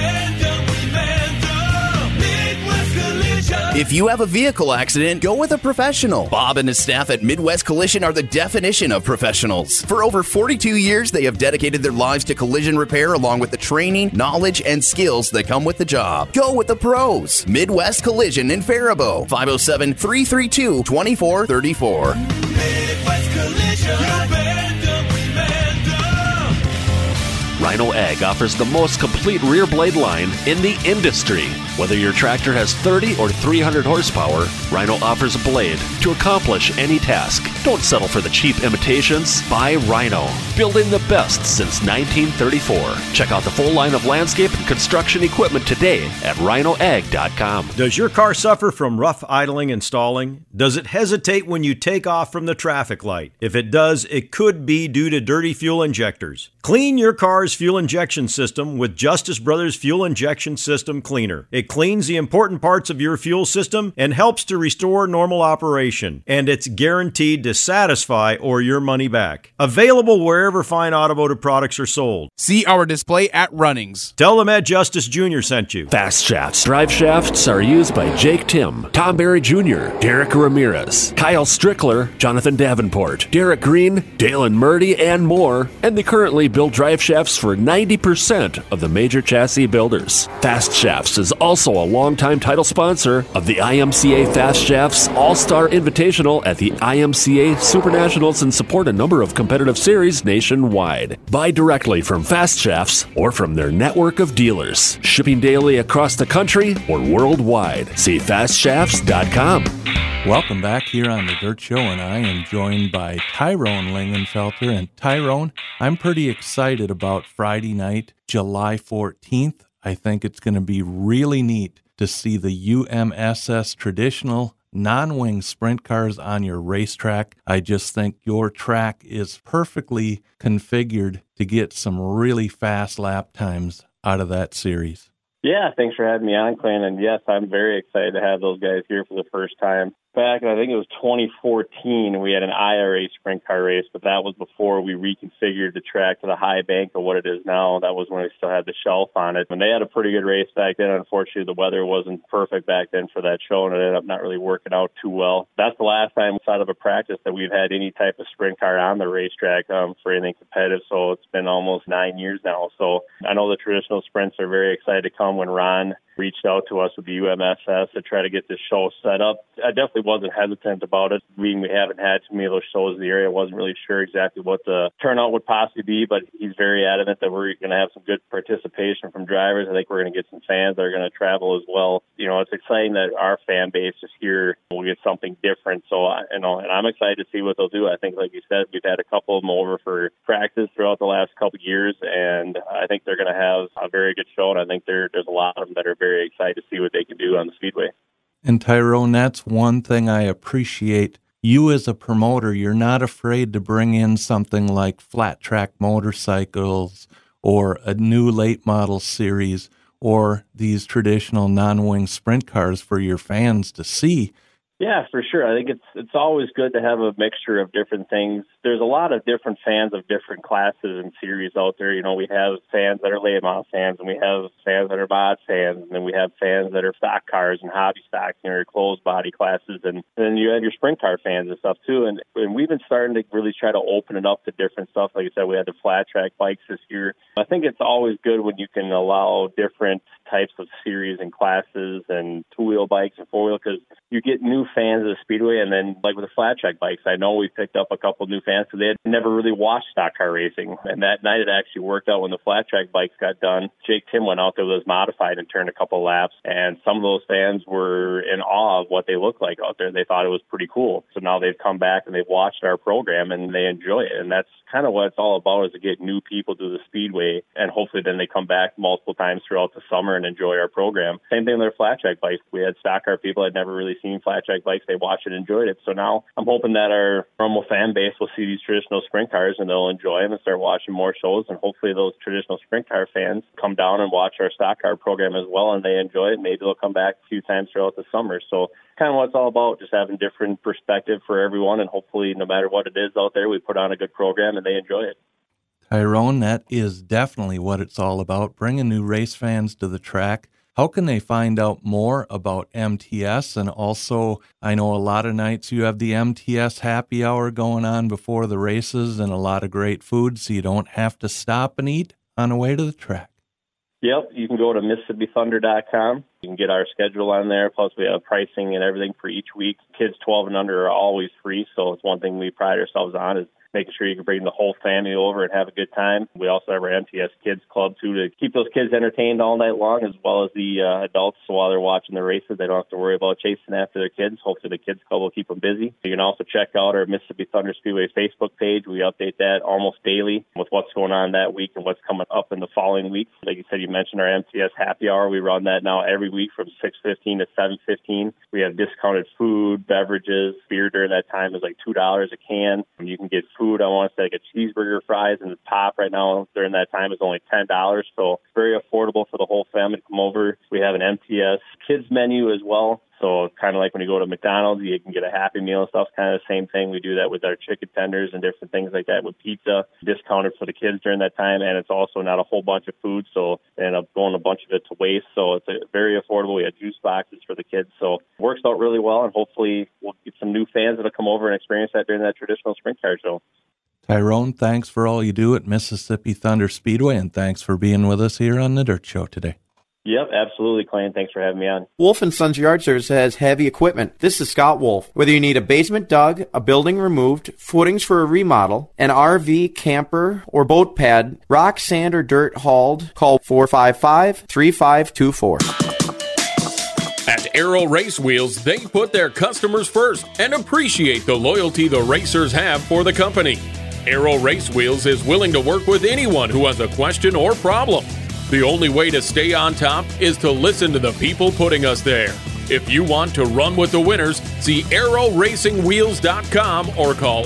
Midwest Collision.
If you have a vehicle accident, go with a professional. Bob and his staff at Midwest Collision are the definition of professionals. For over 42 years, they have dedicated their lives to collision repair along with the training, knowledge, and skills that come with the job. Go with the pros. Midwest Collision in Faribault. 507-332-2434.
Midwest Collision.
Rhino Ag offers the most complete rear blade line in the industry. Whether your tractor has 30 or 300 horsepower, Rhino offers a blade to accomplish any task. Don't settle for the cheap imitations. Buy Rhino. Building the best since 1934. Check out the full line of landscape and construction equipment today at rhinoag.com.
Does your car suffer from rough idling and stalling? Does it hesitate when you take off from the traffic light? If it does, it could be due to dirty fuel injectors. Clean your car's fuel injection system with Justice Brothers Fuel Injection System Cleaner. It cleans the important parts of your fuel system and helps to restore normal operation. And it's guaranteed to satisfy or your money back. Available wherever fine automotive products are sold.
See our display at Runnings.
Tell them Ed Justice Jr. sent you.
Fast Shafts drive shafts are used by Jake Tim, Tom Barry Jr., Derek Ramirez, Kyle Strickler, Jonathan Davenport, Derek Green, Dalen Murdy, and more. And they currently build drive shafts for 90% of the major chassis builders. Fast Shafts is also a longtime title sponsor of the IMCA Fast Shafts All-Star Invitational at the IMCA Super Nationals and support a number of competitive series nationwide. Buy directly from Fast Shafts or from their network of dealers. Shipping daily across the country or worldwide. See fastshafts.com.
Welcome back here on the Dirt Show, and I am joined by Tyrone Lingenfelter. And Tyrone, I'm pretty excited about Friday night, July 14th. I think it's going to be really neat to see the UMSS traditional non-wing sprint cars on your racetrack. I just think your track is perfectly configured to get some really fast lap times out of that series.
Yeah, thanks for having me on, Clint. And yes, I'm very excited to have those guys here for the first time. Back, I think it was 2014, we had an IRA sprint car race, but that was before we reconfigured the track to the high bank of what it is now. That was when we still had the shelf on it. And they had a pretty good race back then. Unfortunately, the weather wasn't perfect back then for that show, and it ended up not really working out too well. That's the last time outside of a practice that we've had any type of sprint car on the racetrack for anything competitive. So it's been almost 9 years now. So I know the traditional sprints are very excited to come when Ron reached out to us with the UMSS to try to get this show set up. I definitely wasn't hesitant about it. We haven't had too many of those shows in the area. I wasn't really sure exactly what the turnout would possibly be, but he's very adamant that we're going to have some good participation from drivers. I think we're going to get some fans that are going to travel as well. You know, it's exciting that our fan base is here. We'll get something different. So, and I'm excited to see what they'll do. I think, like you said, we've had a couple of them over for practice throughout the last couple of years, and I think they're going to have a very good show, and I think there's a lot of them that are very excited to see what they can do on the Speedway.
And Tyrone, that's one thing I appreciate. You as a promoter, you're not afraid to bring in something like flat track motorcycles or a new late model series or these traditional non-wing sprint cars for your fans to see.
Yeah, for sure. I think it's always good to have a mixture of different things. There's a lot of different fans of different classes and series out there. You know, we have fans that are late model fans, and we have fans that are mod fans, and then we have fans that are stock cars and hobby stocks, you know, closed body classes, and then you have your sprint car fans and stuff too. And we've been starting to really try to open it up to different stuff. Like I said, we had the flat track bikes this year. I think it's always good when you can allow different types of series and classes and two-wheel bikes and four-wheel, because you get new fans of the Speedway. And then, like with the flat track bikes, I know we picked up a couple new fans because they had never really watched stock car racing. And that night it actually worked out when the flat track bikes got done. Jake Tim went out there with his modified and turned a couple laps, and some of those fans were in awe of what they looked like out there. They thought it was pretty cool. So now they've come back and they've watched our program and they enjoy it. And that's kind of what it's all about, is to get new people to the Speedway, and hopefully then they come back multiple times throughout the summer and enjoy our program. Same thing with our flat track bikes. We had stock car people that had never really seen flat track bikes. They watched it and enjoyed it. So now I'm hoping that our normal fan base will see these traditional sprint cars and they'll enjoy them and start watching more shows. And hopefully those traditional sprint car fans come down and watch our stock car program as well, and they enjoy it. Maybe they'll come back a few times throughout the summer. So kind of what it's all about, just having different perspective for everyone, and hopefully no matter what it is out there, we put on a good program and they enjoy it.
Tyrone, that is definitely what it's all about, bringing new race fans to the track. How can they find out more about MTS? And also, I know a lot of nights you have the MTS happy hour going on before the races and a lot of great food, so you don't have to stop and eat on the way to the track.
Yep, you can go to MississippiThunder.com. You can get our schedule on there. Plus, we have pricing and everything for each week. Kids 12 and under are always free, so it's one thing we pride ourselves on, is making sure you can bring the whole family over and have a good time. We also have our MTS Kids Club, too, to keep those kids entertained all night long, as well as the adults. So while they're watching the races, they don't have to worry about chasing after their kids. Hopefully the Kids Club will keep them busy. You can also check out our Mississippi Thunder Speedway Facebook page. We update that almost daily with what's going on that week and what's coming up in the following week. Like you said, you mentioned our MTS Happy Hour. We run that now every week from 6:15 to 7:15. We have discounted food, beverages. Beer during that time is like $2 a can. You can get food. I want to say like a cheeseburger, fries, and the pop right now during that time is only $10. So very affordable for the whole family to come over. We have an MTS kids menu as well. So kind of like when you go to McDonald's, you can get a Happy Meal and stuff. Kind of the same thing. We do that with our chicken tenders and different things like that with pizza, discounted for the kids during that time. And it's also not a whole bunch of food, so they end up going a bunch of it to waste. So it's very affordable. We have juice boxes for the kids. So it works out really well, and hopefully we'll get some new fans that'll come over and experience that during that traditional sprint car show.
Tyrone, thanks for all you do at Mississippi Thunder Speedway, and thanks for being with us here on the Dirt Show today.
Yep, absolutely, Clayton. Thanks for having me on.
Wolf & Sons Yard Service has heavy equipment. This is Scott Wolf. Whether you need a basement dug, a building removed, footings for a remodel, an RV, camper, or boat pad, rock, sand, or dirt hauled, call 455-3524.
At Arrow Race Wheels, they put their customers first and appreciate the loyalty the racers have for the company. Arrow Race Wheels is willing to work with anyone who has a question or problem. The only way to stay on top is to listen to the people putting us there. If you want to run with the winners, see arrowracingwheels.com or call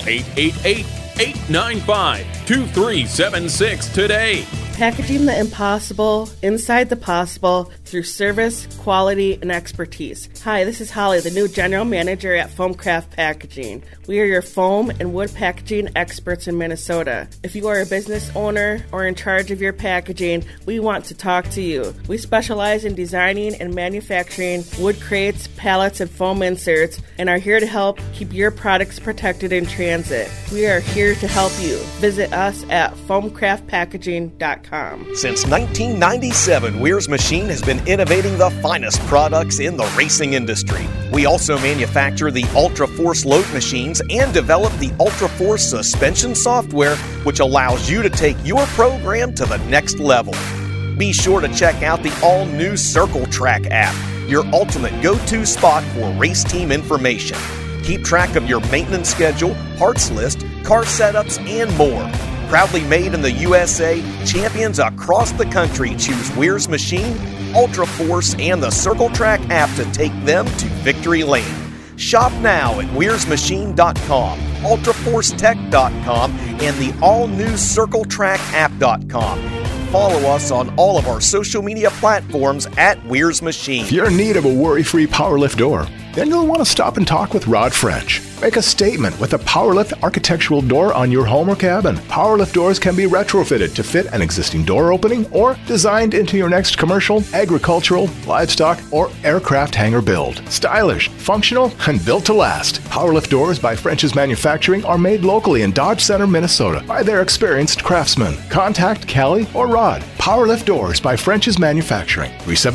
888-895-2376 today.
Packaging the impossible inside the possible through service, quality, and expertise. Hi, this is Holly, the new general manager at Foamcraft Packaging. We are your foam and wood packaging experts in Minnesota. If you are a business owner or in charge of your packaging, we want to talk to you. We specialize in designing and manufacturing wood crates, pallets, and foam inserts, and are here to help keep your products protected in transit. We are here to help you. Visit us at foamcraftpackaging.com.
Since 1997, Weir's Machine has been innovating the finest products in the racing industry. We also manufacture the Ultra Force load machines and develop the Ultra Force suspension software, which allows you to take your program to the next level. Be sure to check out the all-new Circle Track app, your ultimate go-to spot for race team information. Keep track of your maintenance schedule, parts list, car setups, and more. Proudly made in the USA, champions across the country choose Weir's Machine, Ultra Force, and the Circle Track app to take them to victory lane. Shop now at Weir'sMachine.com, UltraForceTech.com, and the all-new CircleTrackApp.com. Follow us on all of our social media platforms at Weir's Machine.
If you're in need of a worry-free power lift door, then you'll want to stop and talk with Rod French.
Make a statement with a PowerLift architectural door on your home or cabin. PowerLift doors can be retrofitted to fit an existing door opening or designed into your next commercial, agricultural, livestock, or aircraft hangar build. Stylish, functional, and built to last. PowerLift doors by French's Manufacturing are made locally in Dodge Center, Minnesota by their experienced craftsmen. Contact Callie or Rod. PowerLift doors by French's Manufacturing.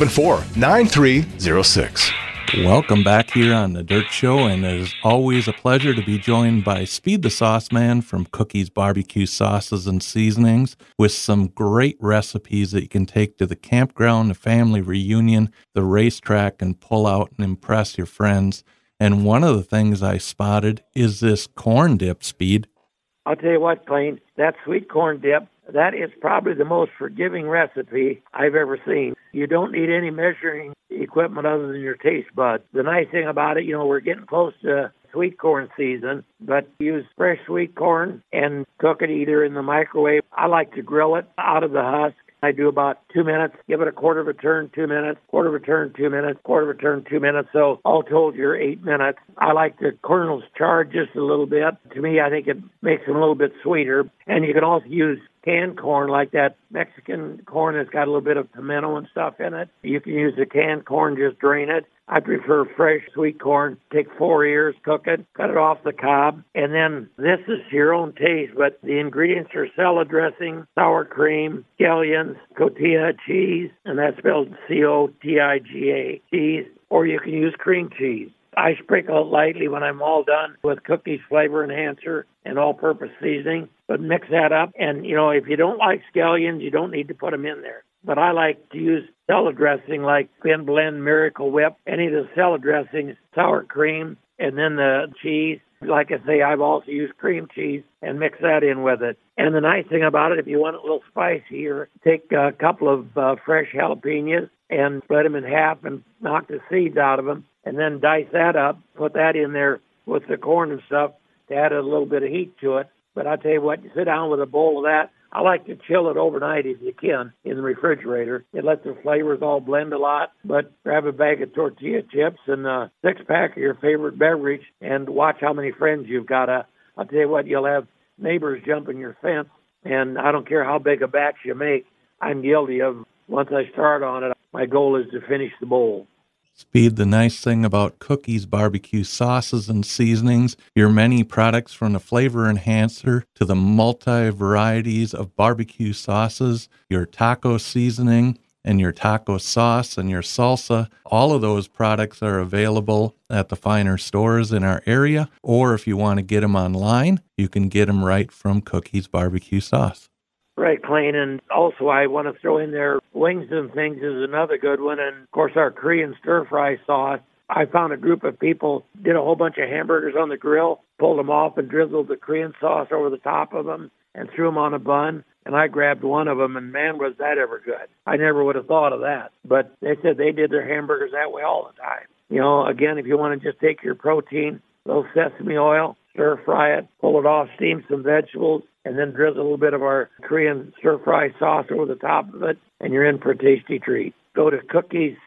374-9306.
Welcome back here on The Dirt Show, and it is always a pleasure to be joined by Speed the Sauce Man from Cookies Barbecue Sauces and Seasonings with some great recipes that you can take to the campground, the family reunion, the racetrack, and pull out and impress your friends. And one of the things I spotted is this corn dip, Speed.
I'll tell you what, Clayton, that sweet corn dip, that is probably the most forgiving recipe I've ever seen. You don't need any measuring equipment other than your taste buds. The nice thing about it, we're getting close to sweet corn season, but use fresh sweet corn and cook it either in the microwave. I like to grill it out of the husk. I do about 2 minutes, give it a quarter of a turn, 2 minutes, quarter of a turn, 2 minutes, quarter of a turn, 2 minutes. So all told, you're 8 minutes. I like the kernels charred just a little bit. To me, I think it makes them a little bit sweeter. And you can also use canned corn, like that Mexican corn that's got a little bit of pimento and stuff in it. You can use the canned corn, just drain it. I prefer fresh sweet corn. Take 4 ears, cook it, cut it off the cob, and then this is to your own taste, but the ingredients are salad dressing, sour cream, scallions, cotija cheese, and that's spelled C-O-T-I-G-A, cheese, or you can use cream cheese. I sprinkle it lightly when I'm all done with Cookies Flavor Enhancer and all-purpose seasoning, but mix that up. And, if you don't like scallions, you don't need to put them in there. But I like to use salad dressing like Thin Blend, Miracle Whip, any of the salad dressings, sour cream, and then the cheese. Like I say, I've also used cream cheese and mix that in with it. And the nice thing about it, if you want it a little spicier, take a couple of fresh jalapenos and split them in half and knock the seeds out of them, and then dice that up, put that in there with the corn and stuff to add a little bit of heat to it. But I tell you what, you sit down with a bowl of that. I like to chill it overnight if you can in the refrigerator. It lets the flavors all blend a lot. But grab a bag of tortilla chips and a 6-pack of your favorite beverage and watch how many friends you've got. I'll tell you what, you'll have neighbors jumping your fence. And I don't care how big a batch you make, I'm guilty of, once I start on it, my goal is to finish the bowl.
Speed, the nice thing about Cookies Barbecue Sauces and Seasonings, your many products from the flavor enhancer to the multi-varieties of barbecue sauces, your taco seasoning and your taco sauce and your salsa, all of those products are available at the finer stores in our area, or if you want to get them online, you can get them right from Cookies Barbecue Sauce.
Right, Clayton. And also I want to throw in there Wings and Things is another good one. And, of course, our Korean stir-fry sauce. I found a group of people did a whole bunch of hamburgers on the grill, pulled them off and drizzled the Korean sauce over the top of them and threw them on a bun. And I grabbed one of them, and, man, was that ever good. I never would have thought of that. But they said they did their hamburgers that way all the time. Again, if you want to just take your protein, a little sesame oil, stir-fry it, pull it off, steam some vegetables, and then drizzle a little bit of our Korean stir-fry sauce over the top of it, and you're in for a tasty treat. Go to cookies,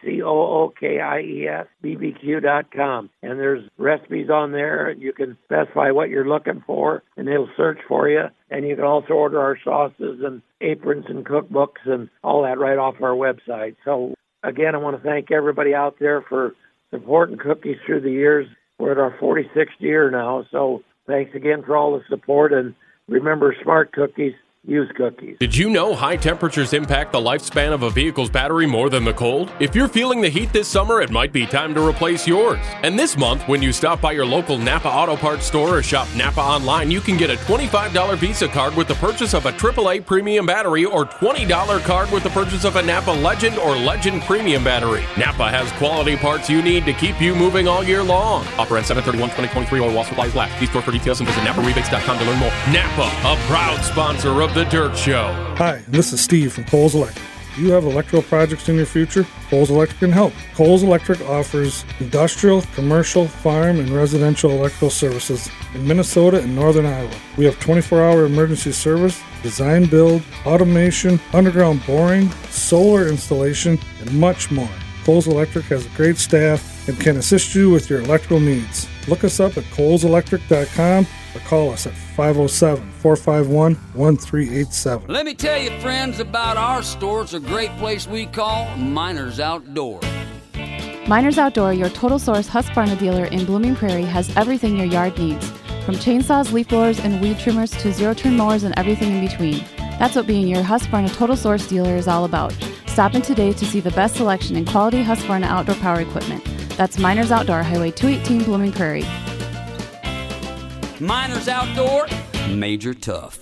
COOKIES, BBQ.com, and there's recipes on there. You can specify what you're looking for, and it'll search for you. And you can also order our sauces and aprons and cookbooks and all that right off our website. So, again, I want to thank everybody out there for supporting Cookies through the years. We're at our 46th year now, so thanks again for all the support, and remember, smart cookies, use Cookies.
Did you know high temperatures impact the lifespan of a vehicle's battery more than the cold? If you're feeling the heat this summer, it might be time to replace yours. And this month, when you stop by your local Napa Auto Parts store or shop Napa online, you can get a $25 Visa card with the purchase of a AAA premium battery or $20 card with the purchase of a Napa Legend or Legend premium battery. Napa has quality parts you need to keep you moving all year long. Offer ends 7/31/2023 or while supplies last. See store for details and visit NapaRebates.com to learn more. Napa, a proud sponsor of The Dirt Show.
Hi, this is Steve from Coles Electric. Do you have electrical projects in your future? Coles Electric can help. Coles Electric offers industrial, commercial, farm, and residential electrical services in Minnesota and northern Iowa. We have 24-hour emergency service, design build, automation, underground boring, solar installation, and much more. Coles Electric has a great staff and can assist you with your electrical needs. Look us up at coleselectric.com or call us at 507-451-1387.
Let me tell you, friends, about our store. It's a great place we call Miners Outdoor.
Miners Outdoor, your total source Husqvarna dealer in Blooming Prairie, has everything your yard needs. From chainsaws, leaf blowers, and weed trimmers to zero-turn mowers and everything in between. That's what being your Husqvarna total source dealer is all about. Stop in today to see the best selection in quality Husqvarna outdoor power equipment. That's Miners Outdoor, Highway 218, Blooming Prairie.
Miners Outdoor, Major Tough.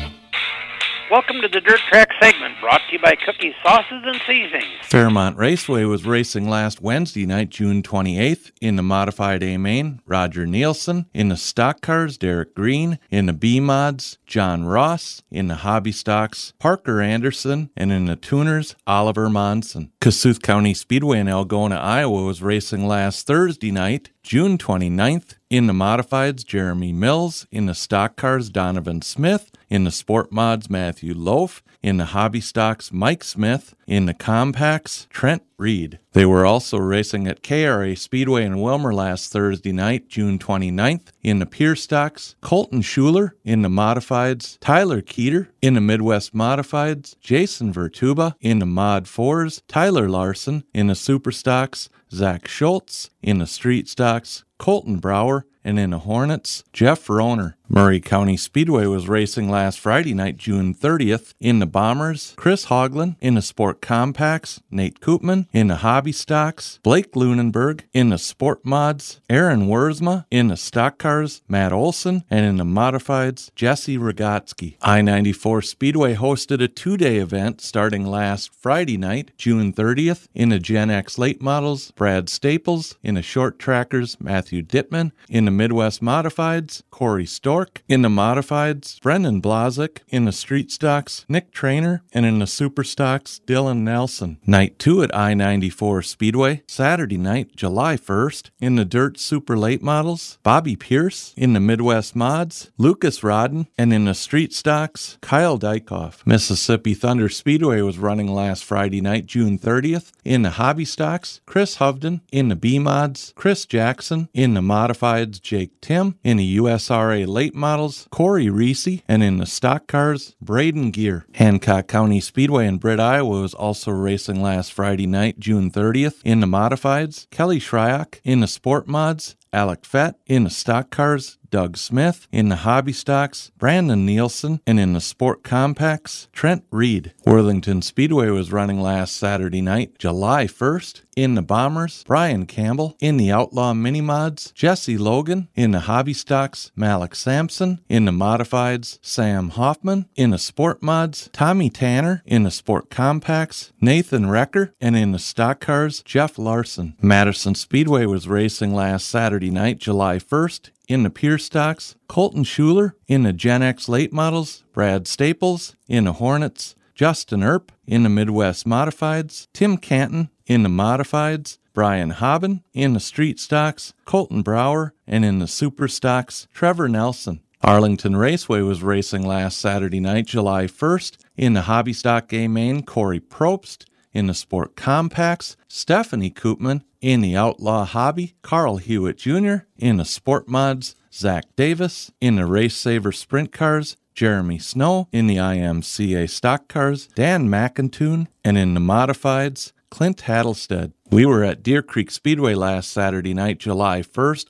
Welcome to the Dirt Track segment, brought to you by Cookie Sauces and Seasonings.
Fairmont Raceway was racing last Wednesday night, June 28th. In the Modified A Main, Roger Nielsen. In the Stock Cars, Derek Green. In the B Mods, John Ross. In the Hobby Stocks, Parker Anderson. And in the Tuners, Oliver Monson. Kossuth County Speedway in Algona, Iowa was racing last Thursday night, June 29th. In the Modifieds, Jeremy Mills. In the Stock Cars, Donovan Smith. In the Sport Mods, Matthew Loaf. In the Hobby Stocks, Mike Smith. In the Compacts, Trent Reed. They were also racing at KRA Speedway in Wilmer last Thursday night, June 29th. In the Pure Stocks, Colton Schuler. In the Modifieds, Tyler Keeter. In the Midwest Modifieds, Jason Vertuba. In the Mod 4s, Tyler Larson. In the Super Stocks, Zach Schultz. In the Street Stocks, Colton Brower. And in the Hornets, Jeff Rohner. Murray County Speedway was racing last Friday night, June 30th. In the Bombers, Chris Hoagland. In the Sport Compacts, Nate Koopman. In the Hobby Stocks, Blake Lunenberg. In the Sport Mods, Aaron Wurzma. In the Stock Cars, Matt Olson. And in the Modifieds, Jesse Rogotsky. I-94 Speedway hosted a two-day event starting last Friday night, June 30th. In the Gen X Late Models, Brad Staples. In the Short Trackers, Matthew Dittman. In the Midwest Modifieds, Corey Stork. In the Modifieds, Brendan Blazik. In the Street Stocks, Nick Trainer. And in the Super Stocks, Dylan Nelson. Night 2 at I-94 Speedway, Saturday night, July 1st. In the Dirt Super Late Models, Bobby Pierce. In the Midwest Mods, Lucas Rodden. And in the Street Stocks, Kyle Dykoff. Mississippi Thunder Speedway was running last Friday night, June 30th. In the Hobby Stocks, Chris Hovden. In the B Mods, Chris Jackson. In the Modifieds, Jake Tim. In the USRA Late Models, Corey Reese. And in the Stock Cars, Braden Gear. Hancock County Speedway in Britt, Iowa was also racing last Friday night, June 30th. In the Modifieds, Kelly Shryock. In the Sport Mods, Alec Fett. In the Stock Cars, Doug Smith. In the Hobby Stocks, Brandon Nielsen. And in the Sport Compacts, Trent Reed. Worthington Speedway was running last Saturday night, July 1st. In the Bombers, Brian Campbell. In the Outlaw Mini Mods, Jesse Logan. In the Hobby Stocks, Malik Sampson. In the Modifieds, Sam Hoffman. In the Sport Mods, Tommy Tanner. In the Sport Compacts, Nathan Recker. And in the Stock Cars, Jeff Larson. Madison Speedway was racing last Saturday night, July 1st. In the Pure Stocks, Colton Schuler. In the Gen X Late Models, Brad Staples. In the Hornets, Justin Earp. In the Midwest Modifieds, Tim Canton. In the Modifieds, Brian Hobbin. In the Street Stocks, Colton Brower. And in the Super Stocks, Trevor Nelson. Arlington Raceway was racing last Saturday night, July 1st. In the Hobby Stock A Main, Corey Probst. In the Sport Compacts, Stephanie Koopman. In the Outlaw Hobby, Carl Hewitt Jr. In the Sport Mods, Zach Davis. In the Race Saver Sprint Cars, Jeremy Snow. In the IMCA Stock Cars, Dan McIntoon. And in the Modifieds, Clint Hattlestead. We were at Deer Creek Speedway last Saturday night, July 1st.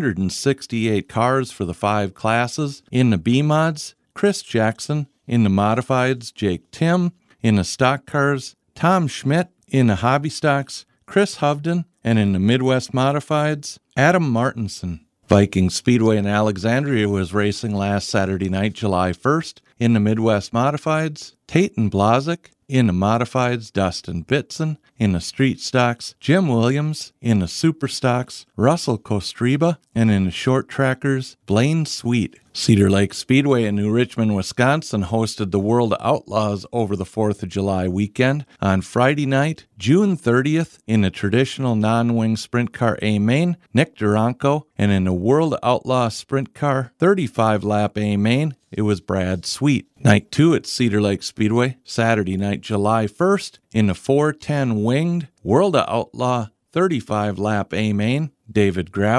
168 cars for the 5 classes. In the B Mods, Chris Jackson. In the Modifieds, Jake Tim. In the Stock Cars, Tom Schmidt. In the Hobby Stocks, Chris Hovden. And in the Midwest Modifieds, Adam Martinson. Viking Speedway in Alexandria was racing last Saturday night, July 1st. In the Midwest Modifieds, Tayton Blazik. In the Modifieds, Dustin Bitson. In the Street Stocks, Jim Williams. In the Super Stocks, Russell Kostreba. And in the Short Trackers, Blaine Sweet. Cedar Lake Speedway in New Richmond, Wisconsin hosted the World Outlaws over the 4th of July weekend. On Friday night, June 30th, in the traditional non-wing sprint car A Main, Nick Duranko. And in the World Outlaw Sprint Car 35-lap A Main, it was Brad Sweet. Night 2 at Cedar Lake Speedway, Saturday night, July 1st, in the 410 winged World of Outlaw 35-lap A Main, David Gravel.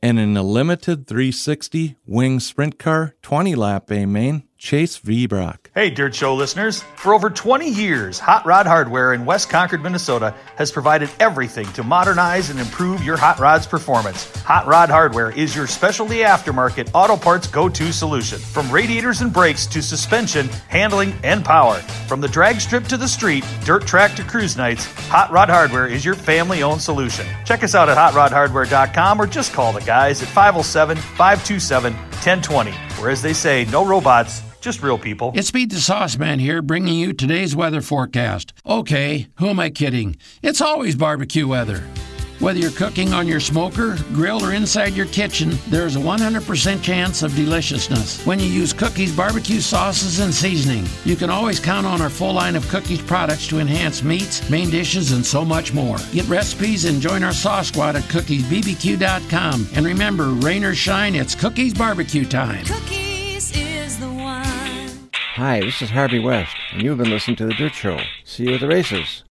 and in a limited 360 Wing Sprint Car 20-lap A-Main, Chase V. Brock.
Hey, Dirt Show listeners. For over 20 years, Hot Rod Hardware in West Concord, Minnesota has provided everything to modernize and improve your hot rod's performance. Hot Rod Hardware is your specialty aftermarket auto parts go-to solution. From radiators and brakes to suspension, handling, and power. From the drag strip to the street, dirt track to cruise nights, Hot Rod Hardware is your family-owned solution. Check us out at hotrodhardware.com or just call the guys at 507-527-1020. Where, as they say, no robots, just real people.
It's Pete the Sauce Man here, bringing you today's weather forecast. Okay, who am I kidding? It's always barbecue weather. Whether you're cooking on your smoker, grill, or inside your kitchen, there's a 100% chance of deliciousness when you use Cookies barbecue sauces and seasoning. You can always count on our full line of Cookies products to enhance meats, main dishes, and so much more. Get recipes and join our sauce squad at cookiesbbq.com. And remember, rain or shine, it's Cookies barbecue time.
Cookies is the one.
Hi, this is Harvey West, and you've been listening to The Dirt Show. See you at the races.